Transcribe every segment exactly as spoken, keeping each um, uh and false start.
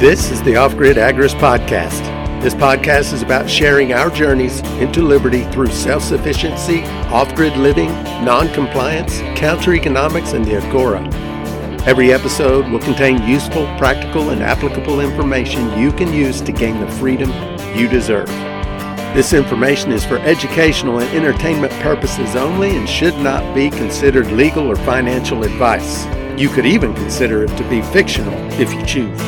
This is the Off-Grid Agorist Podcast. This podcast is about sharing our journeys into liberty through self-sufficiency, off-grid living, non-compliance, counter-economics, and the Agora. Every episode will contain useful, practical, and applicable information you can use to gain the freedom you deserve. This information is for educational and entertainment purposes only and should not be considered legal or financial advice. You could even consider it to be fictional if you choose.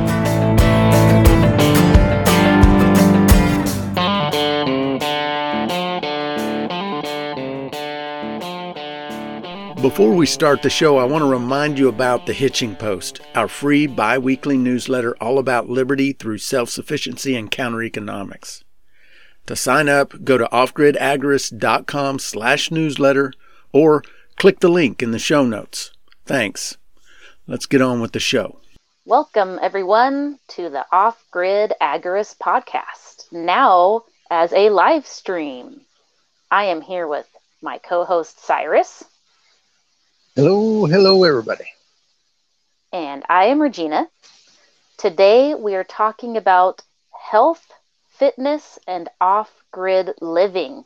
Before we start the show, I want to remind you about the Hitching Post, our free bi-weekly newsletter all about liberty through self-sufficiency and counter-economics. To sign up, go to offgridagorist.com slash newsletter or click the link in the show notes. Thanks. Let's get on with the show. Welcome, everyone, to the Off-Grid Agorist Podcast, now as a live stream. I am here with my co-host, Cyrus. Hello, hello, everybody. And I am Regina. Today, we are talking about health, fitness, and off-grid living.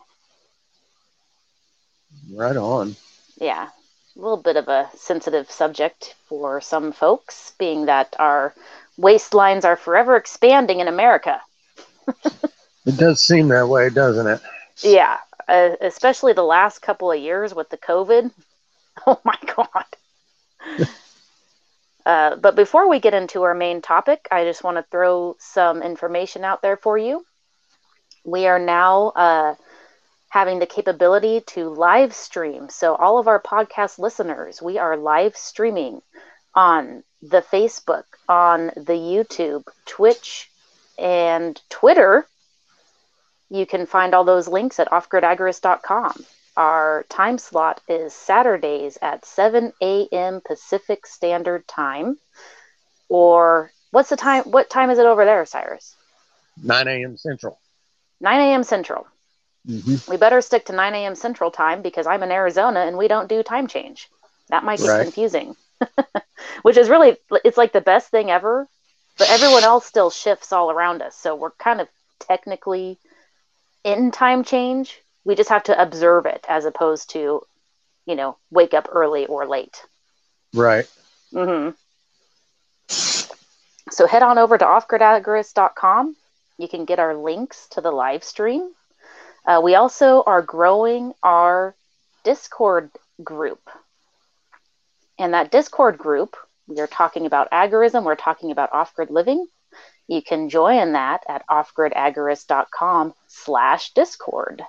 Right on. Yeah, a little bit of a sensitive subject for some folks, being that our waistlines are forever expanding in America. It does seem that way, doesn't it? Yeah, uh, especially the last couple of years with the COVID. Oh my God. uh, but before we get into our main topic, I just want to throw some information out there for you. We are now uh, having the capability to live stream. So all of our podcast listeners, we are live streaming on the Facebook, on the YouTube, Twitch, and Twitter. You can find all those links at off grid agorist dot com. Our time slot is Saturdays at seven a.m. Pacific Standard Time. Or what's the time? What time is it over there, Cyrus? nine a.m. Central. nine a.m. Central. Mm-hmm. We better stick to nine a.m. Central Time because I'm in Arizona and we don't do time change. That might get right. confusing. Which is really, it's like the best thing ever. But everyone else still shifts all around us. So we're kind of technically in time change. We just have to observe it as opposed to, you know, wake up early or late. Right. Mm-hmm. So head on over to off grid agorist dot com. You can get our links to the live stream. Uh, we also are growing our Discord group. And that Discord group, we are talking about agorism. We're talking about off-grid living. You can join that at offgridagorist.com slash Discord.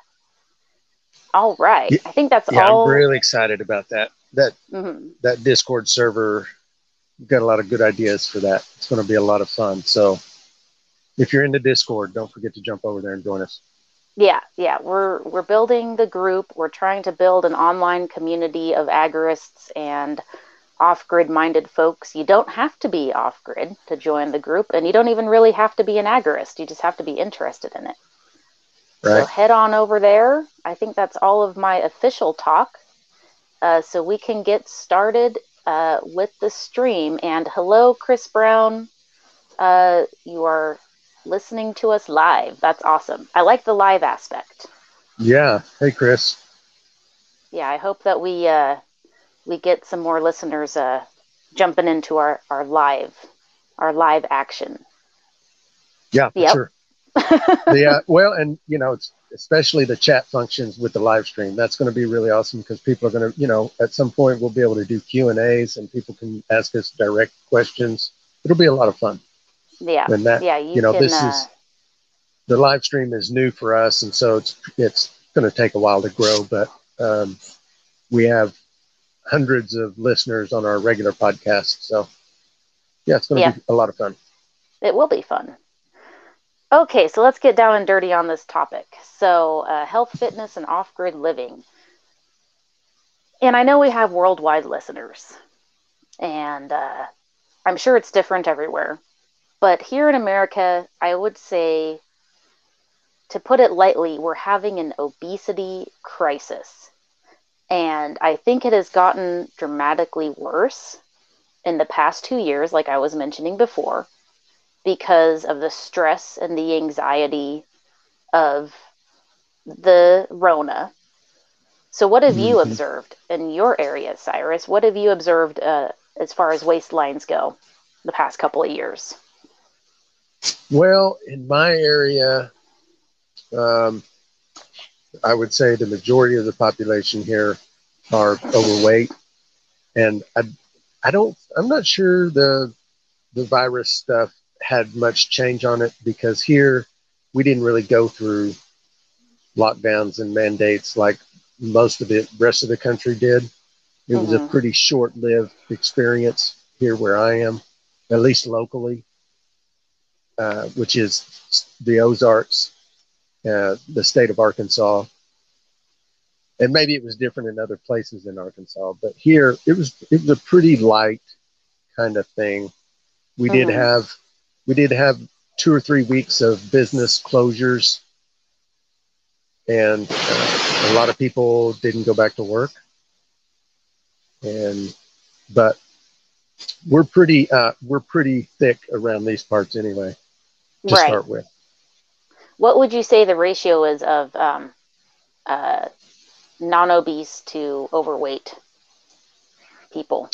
All right. Yeah, I think that's yeah, all. I'm really excited about that. That Mm-hmm. that Discord server, we've got a lot of good ideas for that. It's going to be a lot of fun. So if you're into Discord, don't forget to jump over there and join us. Yeah, yeah. We're we're building the group. We're trying to build an online community of agorists and off-grid minded folks. You don't have to be off-grid to join the group, and you don't even really have to be an agorist. You just have to be interested in it. Right. So head on over there. I think that's all of my official talk. Uh, so we can get started uh, with the stream. And hello, Chris Brown. Uh, you are listening to us live. That's awesome. I like the live aspect. Yeah. Hey, Chris. Yeah, I hope that we uh, we get some more listeners uh, jumping into our, our live our live action. Yeah, for Yep. sure. Yeah, well, and you know, it's especially the chat functions with the live stream. That's going to be really awesome because people are going to, you know, at some point we'll be able to do Q and A's and people can ask us direct questions. It'll be a lot of fun. Yeah, and that, yeah. You, you know, can, this uh, is the live stream is new for us, and so it's it's going to take a while to grow. But um, we have hundreds of listeners on our regular podcast, so yeah, it's going to yeah. be a lot of fun. It will be fun. Okay, so let's get down and dirty on this topic. So, uh, health, fitness, and off-grid living. And I know we have worldwide listeners, and uh, I'm sure it's different everywhere. But here in America, I would say, to put it lightly, we're having an obesity crisis. And I think it has gotten dramatically worse in the past two years, like I was mentioning before. because of the stress and the anxiety of the Rona. So what have you Mm-hmm. observed in your area, Cyrus? What have you observed uh, as far as waistlines go the past couple of years? Well, in my area, um, I would say the majority of the population here are overweight, and I, I don't, I'm not sure the the virus stuff had much change on it because here we didn't really go through lockdowns and mandates like most of the rest of the country did. It was a Mm-hmm. pretty short-lived experience here where I am, at least locally, uh, which is the Ozarks, uh, the state of Arkansas. And maybe it was different in other places in Arkansas, but here it was it was a pretty light kind of thing. We did Mm-hmm. have we did have two or three weeks of business closures, and uh, a lot of people didn't go back to work. And but we're pretty uh, we're pretty thick around these parts anyway to Right. start with. What would you say the ratio is of um, uh, non-obese to overweight people?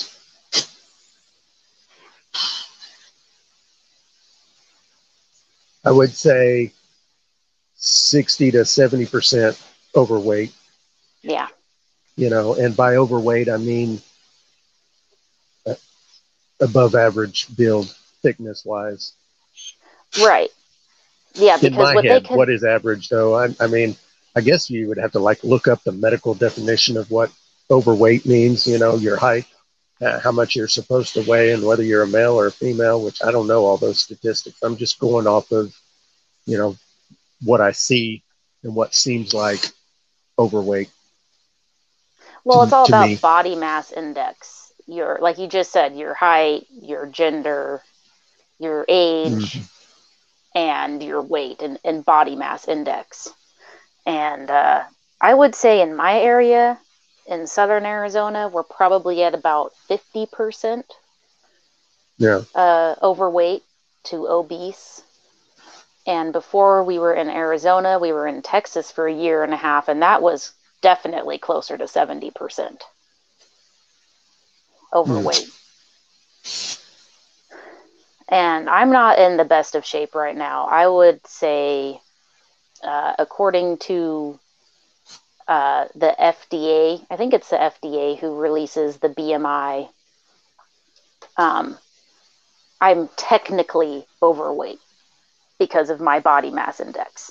I would say sixty to seventy percent overweight. Yeah. You know, and by overweight I mean uh, above average build thickness wise. Right. Yeah, In because my what they head, can, what is average though? I, I mean, I guess you would have to like look up the medical definition of what overweight means. You know, your height, uh, how much you're supposed to weigh, and whether you're a male or a female. Which I don't know all those statistics. I'm just going off of, you know, what I see and what seems like overweight well, it's to, all to about me. body mass index. Your, like you just said, your height, your gender, your age, Mm-hmm. and your weight and, and body mass index. And uh, I would say in my area, in southern Arizona, we're probably at about fifty percent Yeah. uh, overweight to obese. And before we were in Arizona, we were in Texas for a year and a half, and that was definitely closer to seventy percent overweight. Mm. And I'm not in the best of shape right now. I would say, uh, according to uh, the F D A, I think it's the F D A who releases the B M I, um, I'm technically overweight because of my body mass index.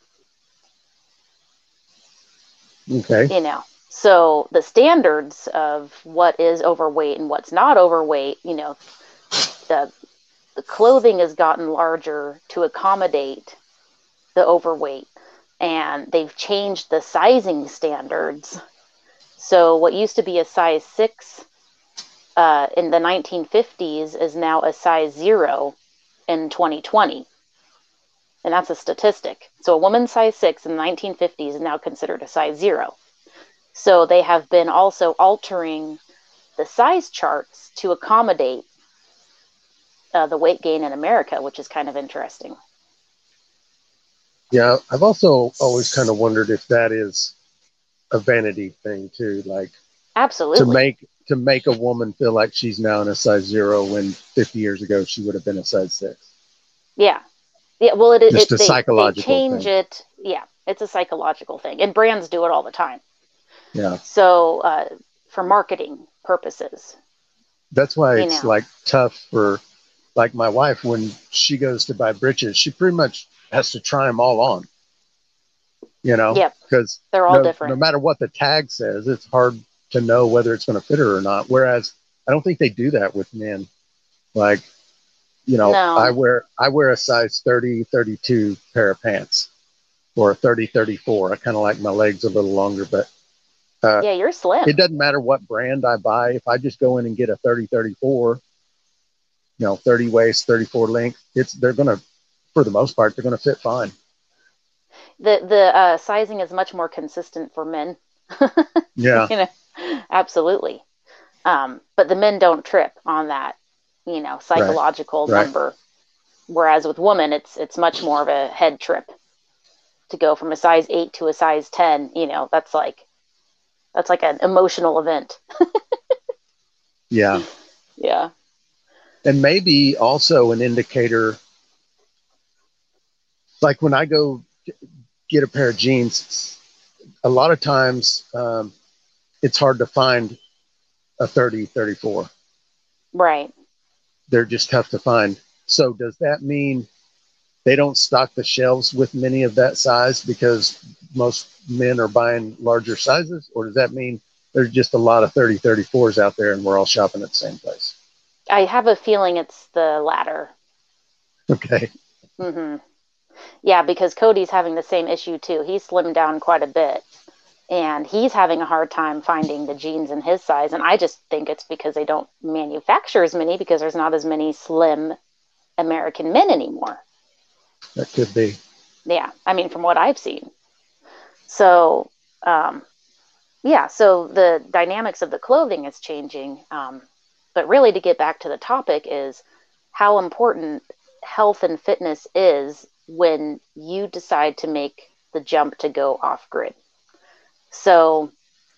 Okay. You know, so the standards of what is overweight and what's not overweight, you know, the the clothing has gotten larger to accommodate the overweight, and they've changed the sizing standards. So what used to be a size six uh, in the nineteen fifties is now a size zero in twenty twenty. And that's a statistic. So a woman's size six in the nineteen fifties is now considered a size zero. So they have been also altering the size charts to accommodate uh, the weight gain in America, which is kind of interesting. Yeah. I've also always kind of wondered if that is a vanity thing too, like to Absolutely. make to make a woman feel like she's now in a size zero when fifty years ago she would have been a size six. Yeah. Yeah. Well, it, Just it a they they psychological change thing. it. Yeah, it's a psychological thing, and brands do it all the time. Yeah. So uh, for marketing purposes, That's why you it's know. like tough for like my wife when she goes to buy breeches, she pretty much has to try them all on, you know, Yep. because They're all no no different. matter what the tag says, it's hard to know whether it's going to fit her or not. Whereas I don't think they do that with men. Like, you know, I No. wear I wear a size thirty, thirty-two pair of pants or a thirty, thirty-four. I kind of like my legs a little longer, but uh, Yeah, you're it slim. doesn't matter what brand I buy. If I just go in and get a thirty, thirty-four, you know, thirty waist, thirty-four length, it's they're going to, for the most part, they're going to fit fine. The the uh, sizing is much more consistent for men. Yeah. You know, absolutely. Um, but the men don't trip on that, you know, Right. psychological Right. number. Whereas with women, it's it's much more of a head trip to go from a size eight to a size ten. You know, that's like that's like an emotional event. Yeah. Yeah. And maybe also an indicator, like when I go get a pair of jeans, a lot of times um, it's hard to find a thirty, thirty-four. Right. They're just tough to find. So does that mean they don't stock the shelves with many of that size because most men are buying larger sizes? Or does that mean there's just a lot of thirty, thirty-fours out there and we're all shopping at the same place? I have a feeling it's the latter. Okay. Mm-hmm. Yeah, because Cody's having the same issue too. He's slimmed down quite a bit, and he's having a hard time finding the jeans in his size. And I just think it's because they don't manufacture as many, because there's not as many slim American men anymore. That could be. Yeah, I mean, from what I've seen. So, um, yeah, so the dynamics of the clothing is changing. Um, but really, to get back to the topic, is how important health and fitness is when you decide to make the jump to go off grid. So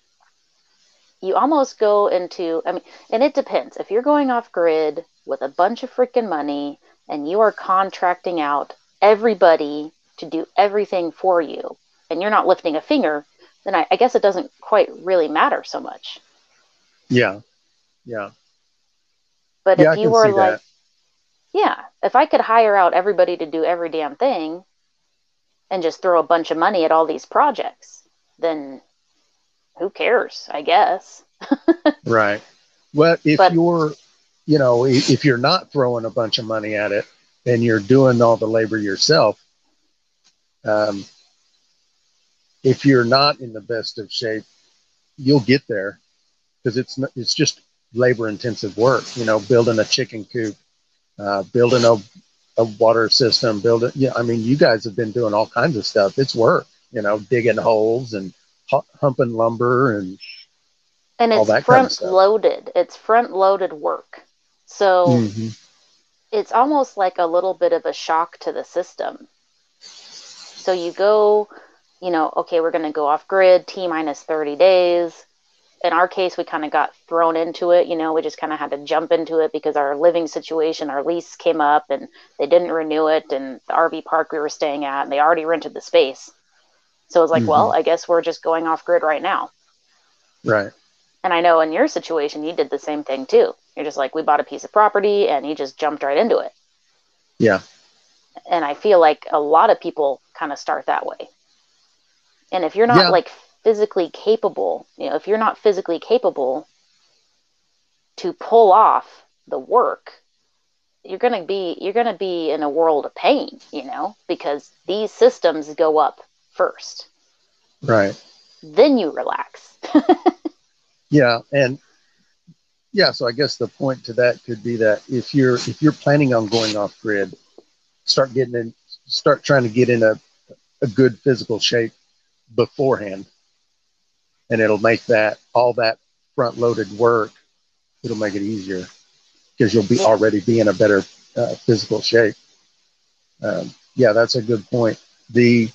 you almost go into, I mean, and it depends. If you're going off grid with a bunch of freaking money and you are contracting out everybody to do everything for you, and you're not lifting a finger, then I, I guess it doesn't quite really matter so much. Yeah. Yeah. But yeah, if I you can were see like, that. yeah, if I could hire out everybody to do every damn thing and just throw a bunch of money at all these projects, then who cares, I guess. Right. Well, if But you're, you know, if you're not throwing a bunch of money at it and you're doing all the labor yourself, um, if you're not in the best of shape, you'll get there, because it's it's just labor intensive work. You know, building a chicken coop, uh, building a a water system, building. Yeah, I mean, you guys have been doing all kinds of stuff. It's work. You know, digging holes and humping lumber and and all it's that kind of front stuff. loaded. It's front loaded work. So Mm-hmm. it's almost like a little bit of a shock to the system. So you go, you know, okay, we're going to go off grid, T minus thirty days. In our case, we kind of got thrown into it. You know, we just kind of had to jump into it because our living situation, our lease came up and they didn't renew it. And the R V park we were staying at, and they already rented the space. So it was like, Mm-hmm. well, I guess we're just going off grid right now. Right. And I know in your situation, you did the same thing too. You're just like, we bought a piece of property and you just jumped right into it. Yeah. And I feel like a lot of people kind of start that way. And if you're not Yeah. like physically capable, you know, if you're not physically capable to pull off the work, you're going to be, you're going to be in a world of pain, you know, because these systems go up first. Right. Then you relax. Yeah. And yeah, so I guess the point to that could be that if you're, if you're planning on going off grid, start getting in, start trying to get in a, a good physical shape beforehand. And it'll make that, all that front loaded work, it'll make it easier because you'll be Yeah. already be in a better uh, physical shape. Um, yeah, that's a good point. The,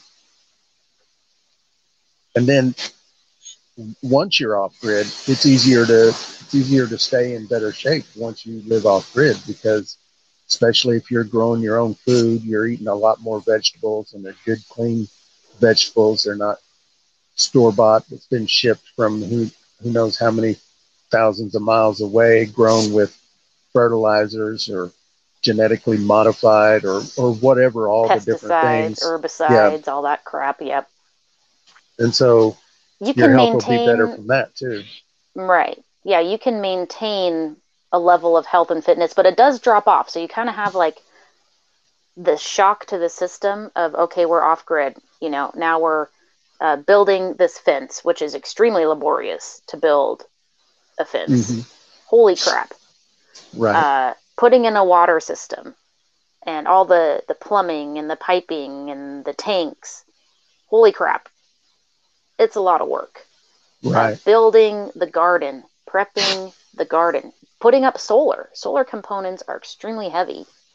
and then once you're off grid, it's easier to, it's easier to stay in better shape once you live off grid, because especially if you're growing your own food, you're eating a lot more vegetables, and they're good, clean vegetables. They're not store-bought. It's been shipped from who, who knows how many thousands of miles away, grown with fertilizers or genetically modified or, or whatever, all the different Pesticides, things. herbicides, Yeah. all that crap. Yep. And so You your can health will be better maintain, from that too. right. Yeah, you can maintain a level of health and fitness, but it does drop off. So you kind of have like the shock to the system of, okay, we're off grid. You know, now we're uh, building this fence, which is extremely laborious to build a fence. Mm-hmm. Holy crap. Right. Uh, putting in a water system and all the, the plumbing and the piping and the tanks. Holy crap. It's a lot of work. Right. Uh, building the garden, prepping the garden, putting up solar. Solar components are extremely heavy.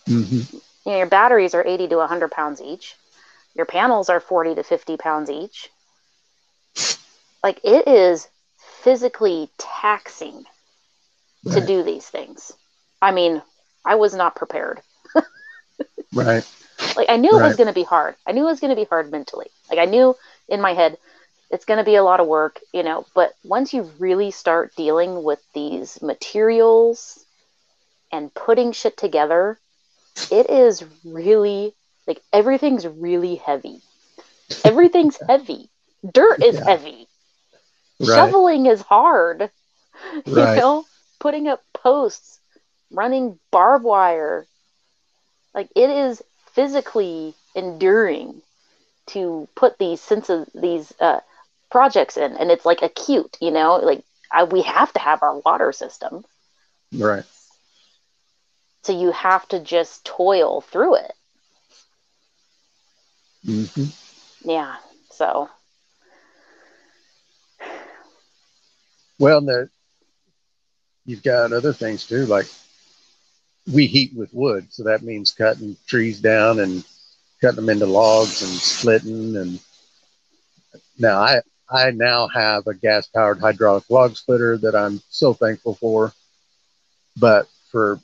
Mm-hmm. You know, your batteries are eighty to one hundred pounds each. Your panels are forty to fifty pounds each. Like, it is physically taxing to Right. do these things. I mean, I was not prepared. Right. Like, I knew it was Right. going to be hard. I knew it was going to be hard mentally. Like, I knew in my head, it's going to be a lot of work, you know, but once you really start dealing with these materials and putting shit together, it is really, like, everything's really heavy. Everything's heavy. Dirt is Yeah. heavy. Right. Shoveling is hard. You Right. know, putting up posts, running barbed wire. Like, it is physically enduring to put these senses, these uh, projects in, and it's like acute. You know, like I, we have to have our water system, Right. so you have to just toil through it. Mm-hmm. Yeah. So. Well, the, you've got other things too, like we heat with wood, so that means cutting trees down and cutting them into logs and splitting. And now I I now have a gas powered hydraulic log splitter that I'm so thankful for. But for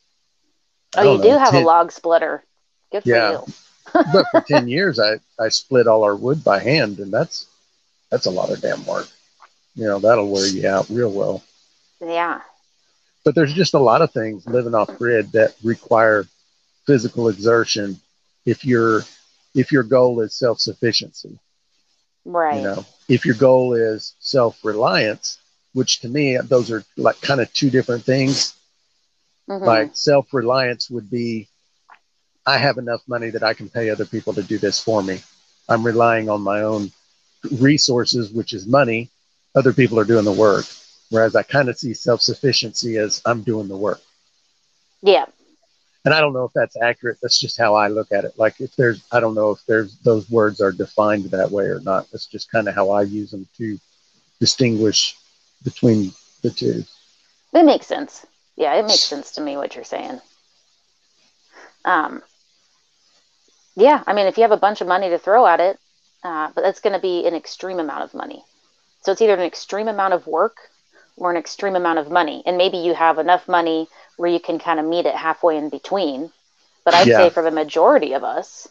I Oh, don't you do know, have a ten, log splitter. Good for yeah. you. But for ten years I, I split all our wood by hand, and that's that's a lot of damn work. You know, that'll wear you out real well. Yeah. But there's just a lot of things living off grid that require physical exertion if your if your goal is self-sufficiency. You Right. know, if your goal is self-reliance, which to me those are like kind of two different things. Mm-hmm. Like self-reliance would be, I have enough money that I can pay other people to do this for me. I'm relying on my own resources, which is money. Other people are doing the work. Whereas I kind of see self-sufficiency as I'm doing the work. Yeah. And I don't know if that's accurate. That's just how I look at it. Like if there's, I don't know if there's those words are defined that way or not. That's just kind of how I use them to distinguish between the two. It makes sense. Yeah, it makes sense to me what you're saying. Um, yeah, I mean, if you have a bunch of money to throw at it, uh, but that's going to be an extreme amount of money. So it's either an extreme amount of work or an extreme amount of money. And maybe you have enough money where you can kind of meet it halfway in between. But I'd Yeah. say for the majority of us,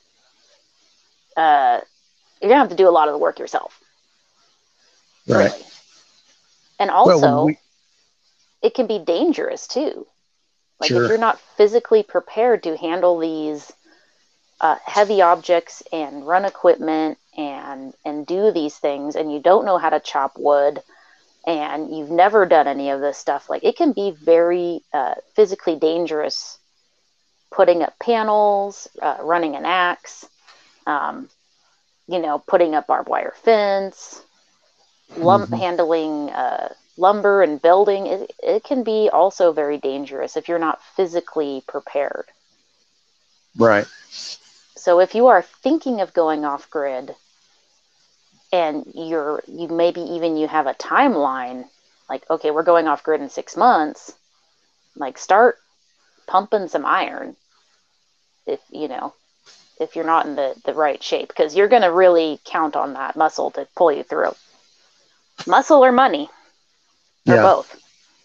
uh, you're going to have to do a lot of the work yourself. Right. Really. And also, well, we, it can be dangerous too. Like sure. if you're not physically prepared to handle these uh, heavy objects and run equipment and and do these things, and you don't know how to chop wood, and you've never done any of this stuff, like it can be very uh, physically dangerous putting up panels, uh, running an axe, um, you know, putting up barbed wire fence, lum- mm-hmm. handling uh, lumber and building. It, it can be also very dangerous if you're not physically prepared. Right. So if you are thinking of going off grid, and you're you maybe even you have a timeline, like, okay, we're going off grid in six months, like start pumping some iron if you know if you're not in the the right shape, because you're going to really count on that muscle to pull you through. Muscle or money, or yeah. both.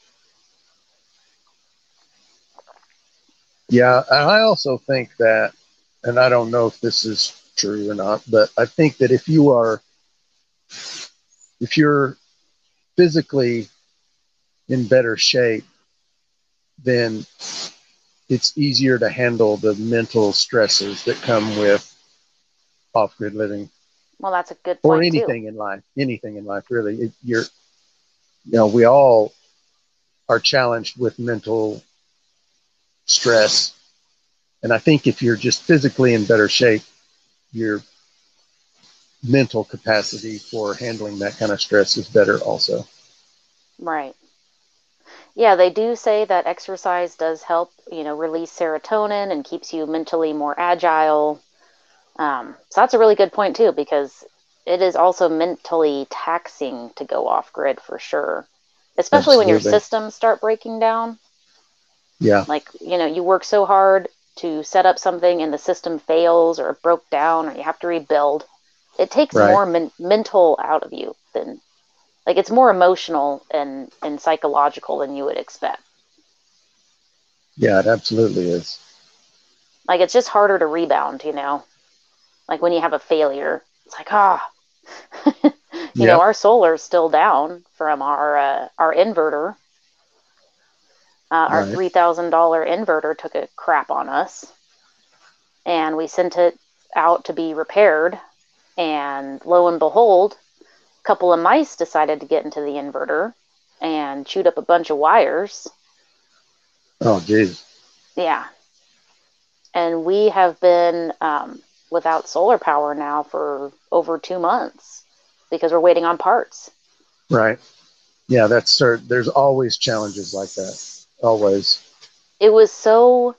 Yeah, and I also think that, and I don't know if this is true or not, but I think that if you are, if you're physically in better shape, then it's easier to handle the mental stresses that come with off-grid living. Well, that's a good point, or anything too. in life, anything in life, really. It, you're, you know, we all are challenged with mental stress. And I think if you're just physically in better shape, your mental capacity for handling that kind of stress is better also. Right. Yeah, they do say that exercise does help, you know, release serotonin and keeps you mentally more agile. Um, so that's a really good point, too, because it is also mentally taxing to go off grid for sure, especially when your Absolutely. systems start breaking down. Yeah. Like, you know, you work so hard to set up something and the system fails or it broke down or you have to rebuild, it takes Right. more men- mental out of you than, like, it's more emotional and, and psychological than you would expect. Yeah, it absolutely is. Like, it's just harder to rebound, you know? Like, when you have a failure, it's like, ah, you Yep. know, our solar's still down from our, uh, our inverter. Uh, our Right. three thousand dollars inverter took a crap on us, and we sent it out to be repaired, and lo and behold, a couple of mice decided to get into the inverter and chewed up a bunch of wires. Oh, geez. Yeah. And we have been um, without solar power now for over two months because we're waiting on parts. Right. Yeah, that's cert- there's always challenges like that. Always. It was so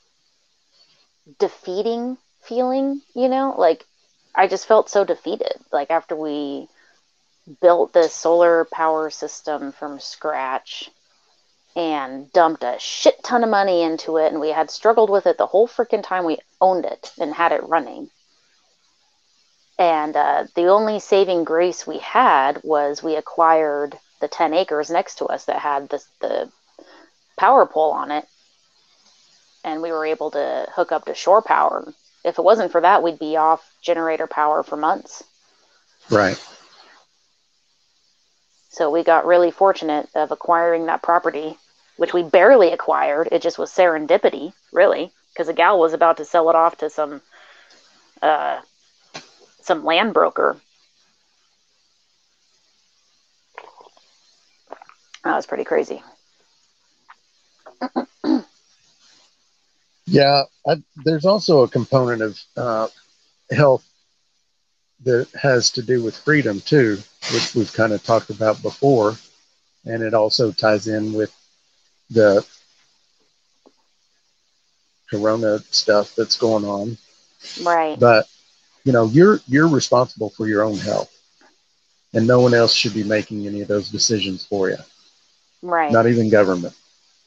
defeating feeling, you know, like I just felt so defeated. Like after we built this solar power system from scratch and dumped a shit ton of money into it, and we had struggled with it the whole freaking time we owned it and had it running. And uh, the only saving grace we had was we acquired the ten acres next to us that had the, the power pole on it, and we were able to hook up to shore power. If it wasn't for that, we'd be off generator power for months. Right. So we got really fortunate of acquiring that property, which we barely acquired. It just was serendipity, really, because a gal was about to sell it off to some uh, some land broker. That was pretty crazy. Yeah, I, there's also a component of uh, health that has to do with freedom too, which we've kind of talked about before, and it also ties in with the corona stuff that's going on. Right. But you know, you're you're responsible for your own health, and no one else should be making any of those decisions for you. Right. Not even government.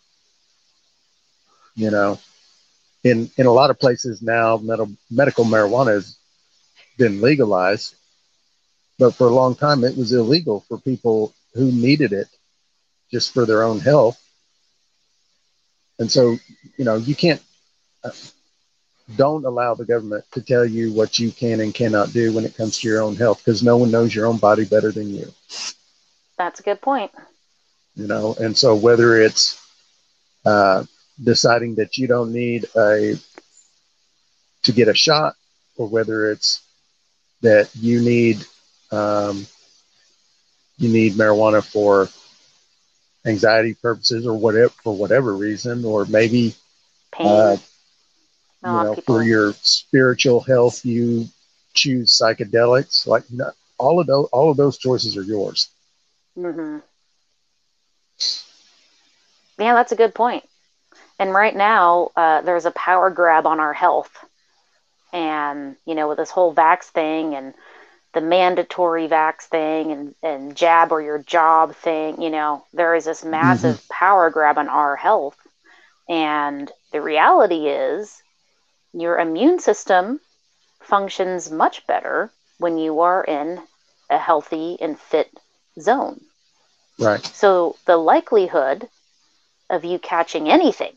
You know, in in a lot of places now, medical medical marijuana has been legalized, but for a long time it was illegal for people who needed it just for their own health. And so, you know, you can't, uh, don't allow the government to tell you what you can and cannot do when it comes to your own health, because no one knows your own body better than you. That's a good point. You know, and so whether it's uh, deciding that you don't need a to get a shot, or whether it's that you need um, you need marijuana for anxiety purposes, or whatever, for whatever reason, or maybe Pain. uh, A you lot of know, people- for your spiritual health, you choose psychedelics. Like, no, all of those, all of those choices are yours. Mm-hmm. Yeah, that's a good point. And right now, uh, there's a power grab on our health. And, you know, with this whole vax thing and the mandatory vax thing and, and jab or your job thing, you know, there is this massive mm-hmm. power grab on our health. And the reality is your immune system functions much better when you are in a healthy and fit zone. Right. So the likelihood of you catching anything,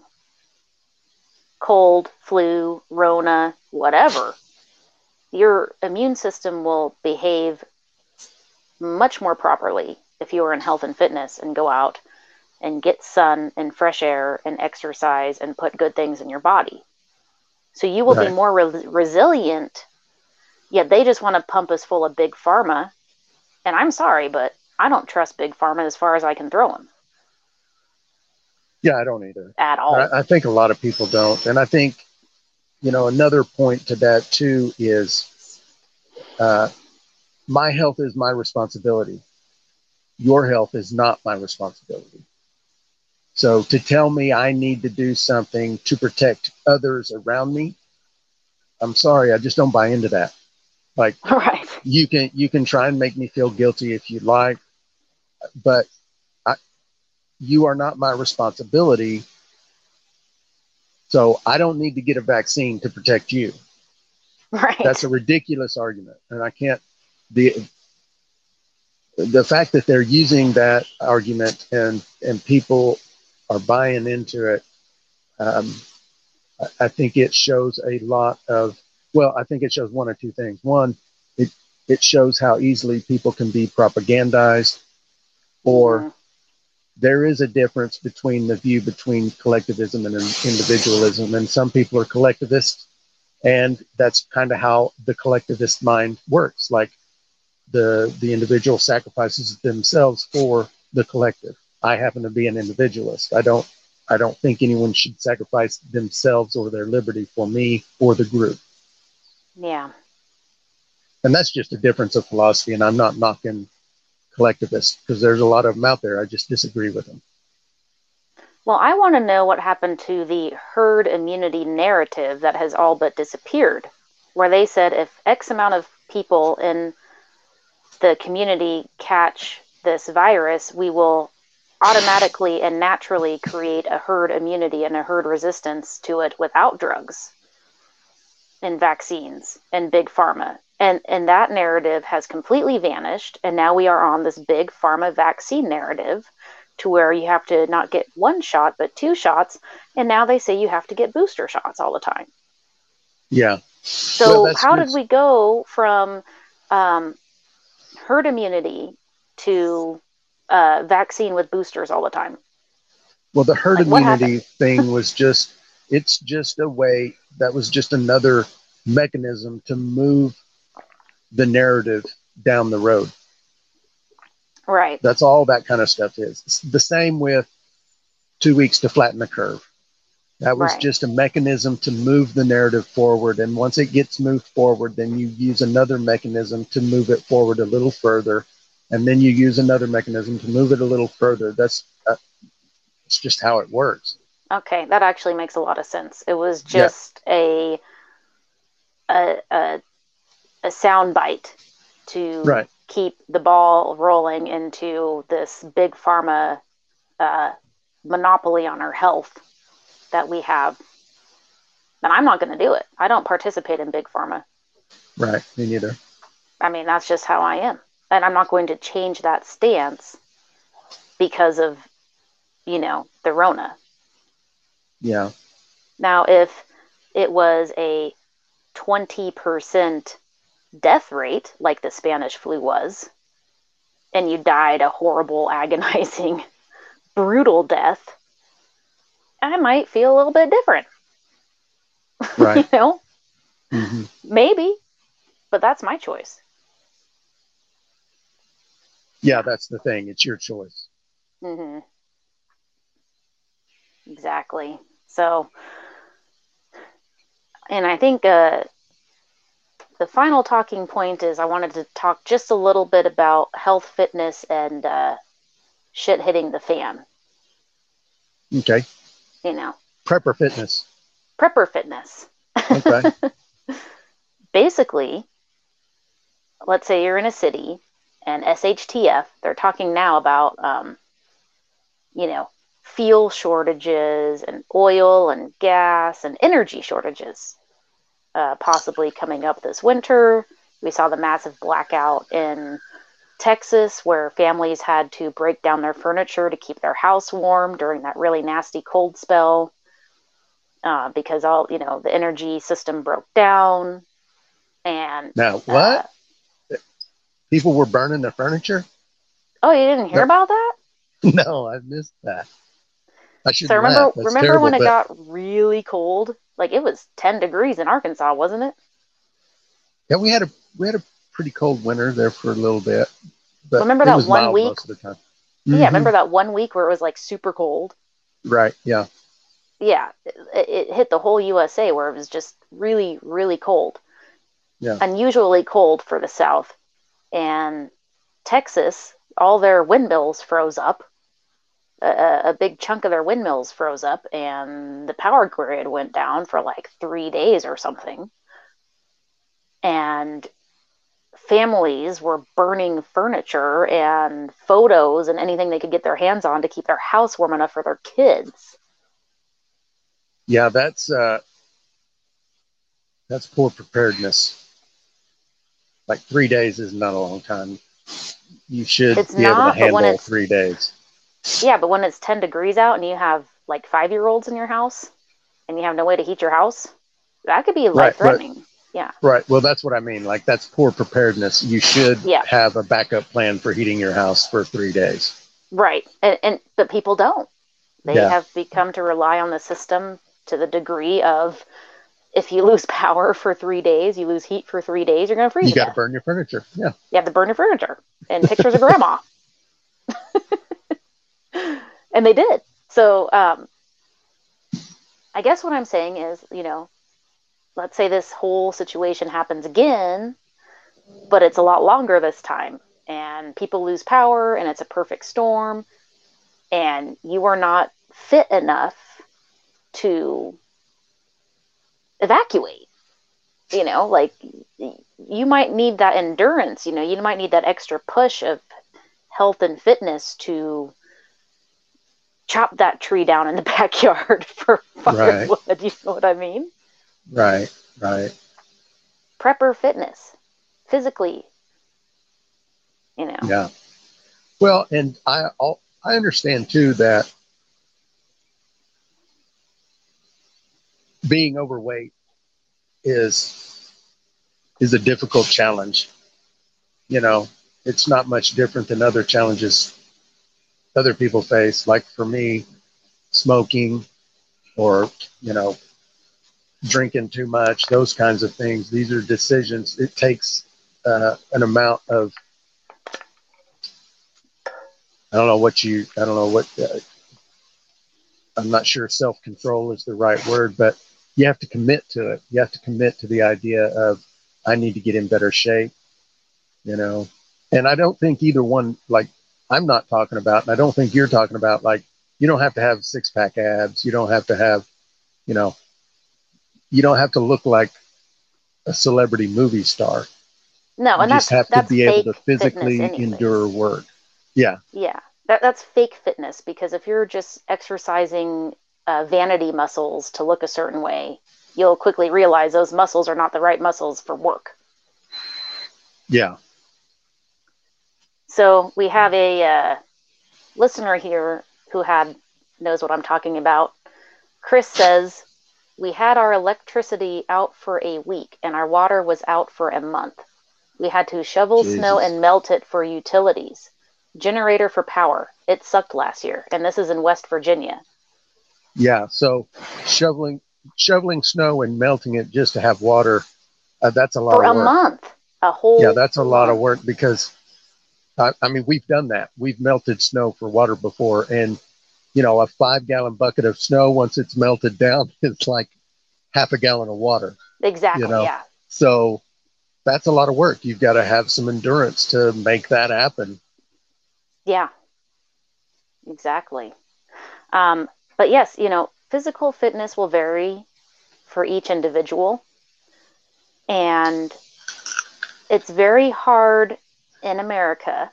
cold, flu, Rona, whatever, your immune system will behave much more properly if you are in health and fitness and go out and get sun and fresh air and exercise and put good things in your body. So you will right. be more re- resilient, yet they just want to pump us full of big pharma. And I'm sorry, but I don't trust big pharma as far as I can throw them. Yeah, I don't either. At all. I, I think a lot of people don't. And I think, you know, another point to that too is uh, my health is my responsibility. Your health is not my responsibility. So to tell me I need to do something to protect others around me, I'm sorry, I just don't buy into that. Like, right. you can you can try and make me feel guilty if you'd like, but I, you are not my responsibility So I don't need to get a vaccine to protect you. Right. That's a ridiculous argument. And I can't, the, the fact that they're using that argument and, and people are buying into it, um, I, I think it shows a lot of, well, I think it shows one or two things. One, it, it shows how easily people can be propagandized, or mm. there is a difference between the view between collectivism and individualism. And some people are collectivists, and that's kind of how the collectivist mind works. Like the, the individual sacrifices themselves for the collective. I happen to be an individualist. I don't, I don't think anyone should sacrifice themselves or their liberty for me or the group. Yeah. And that's just a difference of philosophy. And I'm not knocking collectivists, because there's a lot of them out there. I just disagree with them. Well, I want to know what happened to the herd immunity narrative that has all but disappeared, where they said if X amount of people in the community catch this virus, we will automatically and naturally create a herd immunity and a herd resistance to it without drugs and vaccines and big pharma. And and that narrative has completely vanished. And now we are on this big pharma vaccine narrative to where you have to not get one shot, but two shots. And now they say you have to get booster shots all the time. Yeah. So well, how did we go from um, herd immunity to uh, vaccine with boosters all the time? Well, the herd like, immunity thing was just, it's just a way, that was just another mechanism to move the narrative down the road. Right. That's all that kind of stuff is. It's the same with two weeks to flatten the curve. That was right. just a mechanism to move the narrative forward. And once it gets moved forward, then you use another mechanism to move it forward a little further. And then you use another mechanism to move it a little further. That's uh, it's just how it works. Okay, that actually makes a lot of sense. It was just yeah. a, a a a sound bite to right. keep the ball rolling into this big pharma uh, monopoly on our health that we have. And I'm not going to do it. I don't participate in big pharma. Right, me neither. I mean, that's just how I am. And I'm not going to change that stance because of, you know, the Rona. Yeah. Now, if it was a twenty percent death rate, like the Spanish flu was, and you died a horrible, agonizing, brutal death, I might feel a little bit different. Right. You know? Mm-hmm. Maybe, but that's my choice. Yeah, that's the thing. It's your choice. Mm-hmm. Exactly. So, and I think uh, the final talking point is I wanted to talk just a little bit about health, fitness, and uh, shit hitting the fan. Okay. You know. Prepper fitness. Prepper fitness. Okay. Basically, let's say you're in a city and S H T F, they're talking now about, um, you know, fuel shortages and oil and gas and energy shortages uh, possibly coming up this winter. We saw the massive blackout in Texas where families had to break down their furniture to keep their house warm during that really nasty cold spell uh, because all, you know, the energy system broke down. And now what? Uh, People were burning their furniture? Oh, you didn't hear no. about that? No, I missed that. I should So remember, remember terrible, when it but... got really cold? Like it was ten degrees in Arkansas, wasn't it? Yeah, we had a we had a pretty cold winter there for a little bit. But remember it that was one mild week? Most of the time. Yeah, Mm-hmm. remember that one week where it was like super cold? Right. Yeah. Yeah, it, it hit the whole U S A where it was just really, really cold. Yeah. Unusually cold for the South. And Texas, all their windmills froze up. A, a big chunk of their windmills froze up, and the power grid went down for like three days or something. And families were burning furniture and photos and anything they could get their hands on to keep their house warm enough for their kids. Yeah, that's uh, that's poor preparedness. Like three days is not a long time. You should It's be able to not, but when handle it's, three days. yeah, but when it's ten degrees out and you have like five year olds in your house and you have no way to heat your house, that could be Right, life but threatening. Yeah. right. Well, that's what I mean. Like that's poor preparedness. You should Yeah. have a backup plan for heating your house for three days. Right. And, and but people don't. They Yeah. have become to rely on the system to the degree of if you lose power for three days, you lose heat for three days, you're going to freeze You to got to death. burn your furniture. Yeah. You have to burn your furniture and pictures of grandma. And they did. So um, I guess what I'm saying is, you know, let's say this whole situation happens again, but it's a lot longer this time, and people lose power, and it's a perfect storm, and you are not fit enough to evacuate. You know, like you might need that endurance, you know, you might need that extra push of health and fitness to chop that tree down in the backyard for firewood. Right. You know what I mean? Right, right. Prepper fitness, physically, you know. Yeah. Well, and I I understand too that being overweight is is a difficult challenge. You know, it's not much different than other challenges other people face. Like for me, smoking or, you know, drinking too much, those kinds of things. These are decisions. It takes uh, an amount of, I don't know what you, I don't know what, uh, I'm not sure self-control is the right word, but you have to commit to it. You have to commit to the idea of, I need to get in better shape, you know. And I don't think either one, like I'm not talking about, and I don't think you're talking about, like, you don't have to have six pack abs. You don't have to have, you know, you don't have to look like a celebrity movie star. No, you and just that's, have that's to be able to physically anyways. endure work. Yeah. Yeah. That, that's fake fitness, because if you're just exercising uh, vanity muscles to look a certain way, you'll quickly realize those muscles are not the right muscles for work. Yeah. So we have a uh, listener here who had knows what I'm talking about. Chris says, we had our electricity out for a week and our water was out for a month. We had to shovel Jesus. snow and melt it for utilities. Generator for power. It sucked last year, and this is in West Virginia. Yeah, so shoveling shoveling snow and melting it just to have water, uh, that's a lot for of a work. month. A whole Yeah, that's a lot month. of work, because I, I mean, we've done that. We've melted snow for water before, and you know, a five gallon bucket of snow, once it's melted down, it's like half a gallon of water. Exactly. You know? Yeah. So that's a lot of work. You've got to have some endurance to make that happen. Yeah. Exactly. Um, but yes, you know, physical fitness will vary for each individual. And it's very hard in America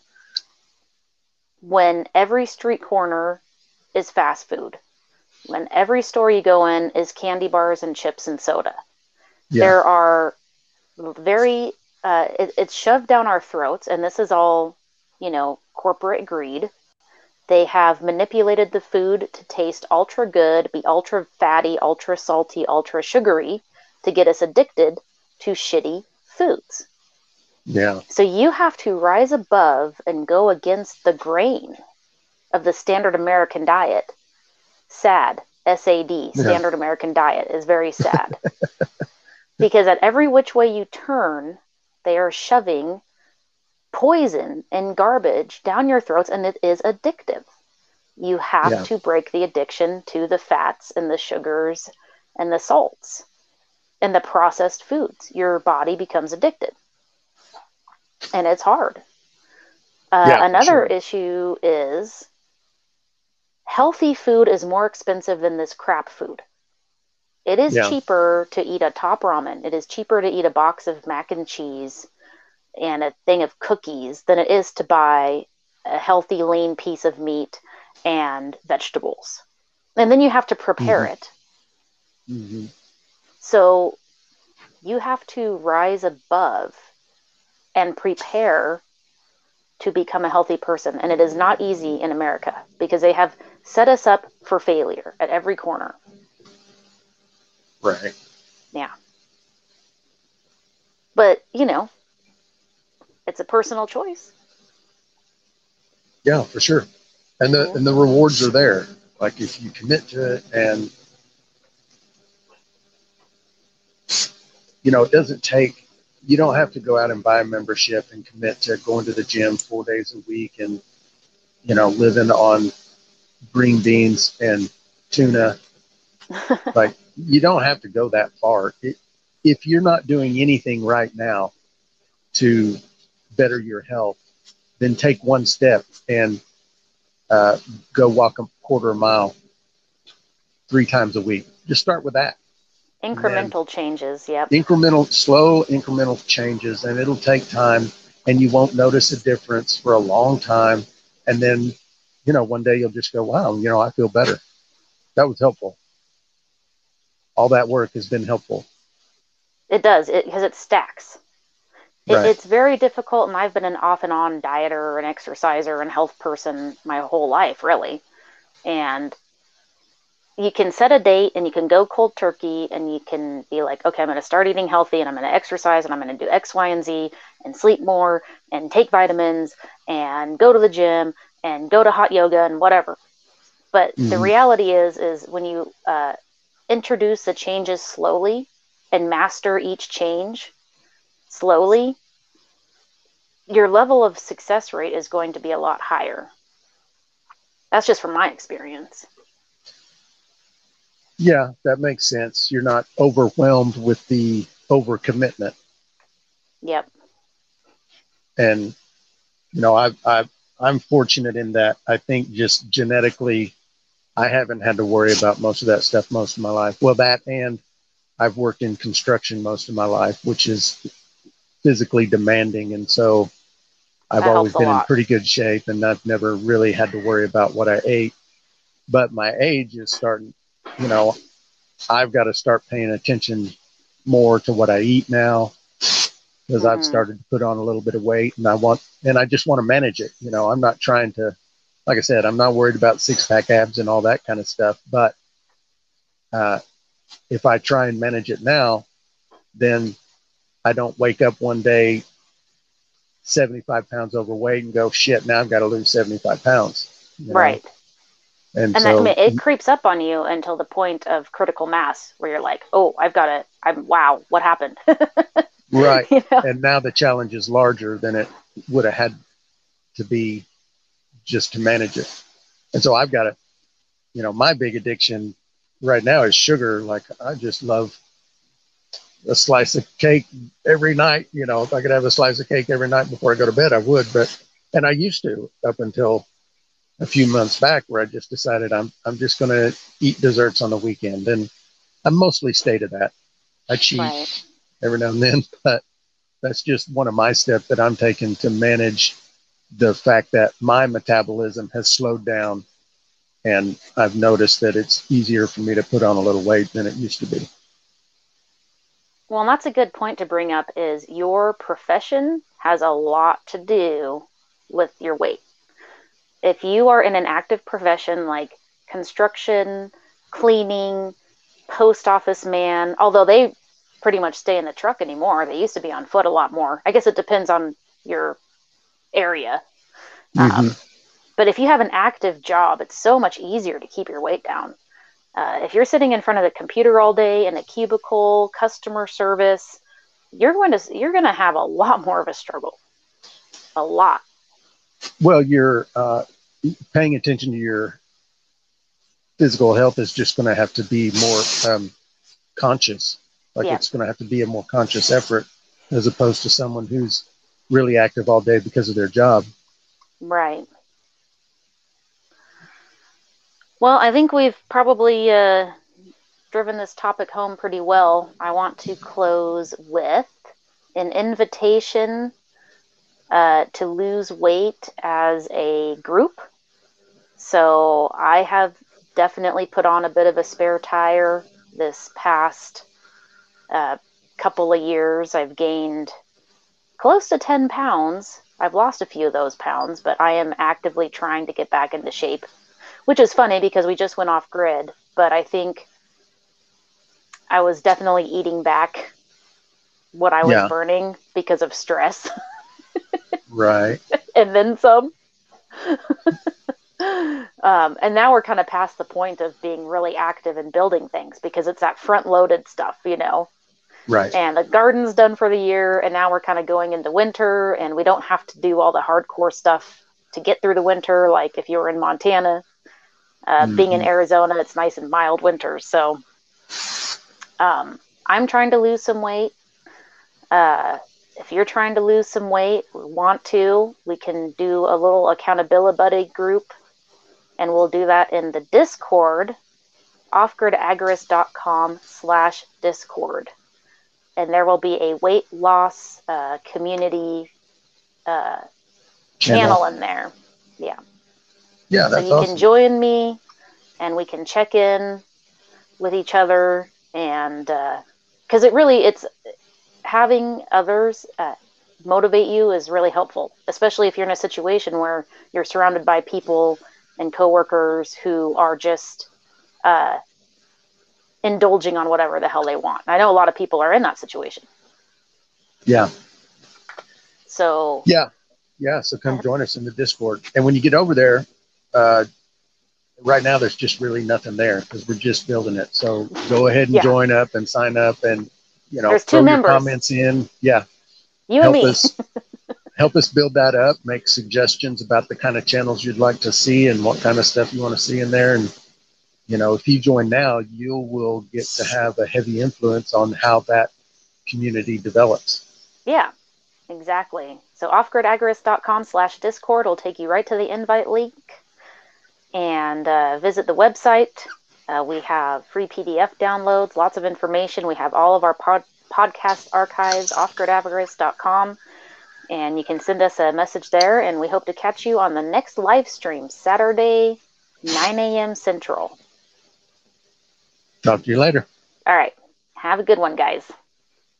when every street corner is fast food, when every store you go in is candy bars and chips and soda. Yeah. There are very, uh, it, it's shoved down our throats, and this is all, you know, corporate greed. They have manipulated the food to taste ultra good, be ultra fatty, ultra salty, ultra sugary, to get us addicted to shitty foods. Yeah. So you have to rise above and go against the grain of the standard American diet. Sad. S A D. Standard yeah. American diet is very sad. Because at every which way you turn, they are shoving poison and garbage down your throats, and it is addictive. You have yeah. to break the addiction to the fats and the sugars and the salts and the processed foods. Your body becomes addicted. And it's hard. Uh, yeah, another sure. issue is healthy food is more expensive than this crap food. It is yeah. cheaper to eat a top ramen. It is cheaper to eat a box of mac and cheese and a thing of cookies than it is to buy a healthy, lean piece of meat and vegetables. And then you have to prepare mm-hmm. it. Mm-hmm. So you have to rise above and prepare to become a healthy person. And it is not easy in America because they have set us up for failure at every corner. Right. Yeah. But, you know, it's a personal choice. Yeah, for sure. And the Mm-hmm. and the rewards are there. Like if you commit to it, and you know, it doesn't take, you don't have to go out and buy a membership and commit to going to the gym four days a week and, you know, living on green beans and tuna. Like, you don't have to go that far. It, if you're not doing anything right now to better your health, then take one step and uh, go walk a quarter mile three times a week. Just start with that. And then Incremental changes, yep. incremental, slow incremental changes, and it'll take time, and you won't notice a difference for a long time. And then, you know, one day you'll just go, wow, you know, I feel better. That was helpful. All that work has been helpful. It does, it because it stacks. It, Right. it's very difficult, and I've been an off and on dieter and exerciser and health person my whole life, really. And you can set a date and you can go cold turkey and you can be like, okay, I'm going to start eating healthy and I'm going to exercise and I'm going to do X, Y, and Z and sleep more and take vitamins and go to the gym and go to hot yoga and whatever. But mm-hmm. the reality is, is when you uh, introduce the changes slowly and master each change slowly, your level of success rate is going to be a lot higher. That's just from my experience. Yeah, that makes sense. You're not overwhelmed with the overcommitment. Yep. And, you know, I've, I've, I'm fortunate in that I think just genetically, I haven't had to worry about most of that stuff most of my life. Well, that, and I've worked in construction most of my life, which is physically demanding. And so I've that always been in pretty good shape, and I've never really had to worry about what I ate. But my age is starting, you know, I've got to start paying attention more to what I eat now, because mm-hmm. I've started to put on a little bit of weight, and I want, and I just want to manage it. You know, I'm not trying to, like I said, I'm not worried about six pack abs and all that kind of stuff. But uh, if I try and manage it now, then I don't wake up one day seventy-five pounds overweight and go, shit, now I've got to lose seventy-five pounds. You know? Right. And, and so that, I mean, it creeps up on you until the point of critical mass where you're like, oh, I've got to, I'm, wow, what happened? Right. You know? And now the challenge is larger than it would have had to be just to manage it. And so I've got to, you know, my big addiction right now is sugar. Like, I just love a slice of cake every night. You know, if I could have a slice of cake every night before I go to bed, I would. But, and I used to up until a few months back, where I just decided I'm I'm just going to eat desserts on the weekend, and I mostly stay to that. I cheat right. every now and then, but that's just one of my steps that I'm taking to manage the fact that my metabolism has slowed down, and I've noticed that it's easier for me to put on a little weight than it used to be. Well, and that's a good point to bring up, is your profession has a lot to do with your weight. If you are in an active profession like construction, cleaning, post office man, although they pretty much stay in the truck anymore, they used to be on foot a lot more. I guess it depends on your area. Mm-hmm. Um, but if you have an active job, it's so much easier to keep your weight down. Uh, if you're sitting in front of the computer all day in a cubicle, customer service, you're going to you're going to have a lot more of a struggle. A lot. Well, you're uh, paying attention to your physical health is just going to have to be more um, conscious. Like, yeah. It's going to have to be a more conscious effort as opposed to someone who's really active all day because of their job. Right. Well, I think we've probably uh, driven this topic home pretty well. I want to close with an invitation uh, to lose weight as a group. So I have definitely put on a bit of a spare tire this past uh, couple of years. I've gained close to ten pounds. I've lost a few of those pounds, but I am actively trying to get back into shape, which is funny because we just went off grid, but I think I was definitely eating back what I was Yeah. burning because of stress. Right. And then some. um, and now we're kind of past the point of being really active and building things because it's that front loaded stuff, you know. Right. And the garden's done for the year, and now we're kind of going into winter, and we don't have to do all the hardcore stuff to get through the winter. Like if you were in Montana, uh, mm-hmm. being in Arizona, it's nice and mild winters. So um, I'm trying to lose some weight. Uh, if you're trying to lose some weight, want to, we can do a little accountability buddy group, and we'll do that in the Discord, offgridagorist.com slash Discord. And there will be a weight loss uh, community uh, channel. channel in there. Yeah. Yeah, that's So you awesome. can join me, and we can check in with each other, and because uh, it really, it's having others uh, motivate you is really helpful, especially if you're in a situation where you're surrounded by people and coworkers who are just uh, indulging on whatever the hell they want. I know a lot of people are in that situation. Yeah. So. Yeah. Yeah. So come join us in the Discord. And when you get over there, uh, right now there's just really nothing there because we're just building it. So go ahead and yeah. join up and sign up, and you know, there's throw two your members. comments in. Yeah. You help and me. us help us build that up, make suggestions about the kind of channels you'd like to see and what kind of stuff you want to see in there. And you know, if you join now, you will get to have a heavy influence on how that community develops. Yeah, exactly. So offgridagorist.com slash Discord will take you right to the invite link, and uh, visit the website. Uh, we have free P D F downloads, lots of information. We have all of our pod- podcast archives, offgridagorist dot com, and you can send us a message there, and we hope to catch you on the next live stream, Saturday, nine a.m. Central. Talk to you later. All right. Have a good one, guys.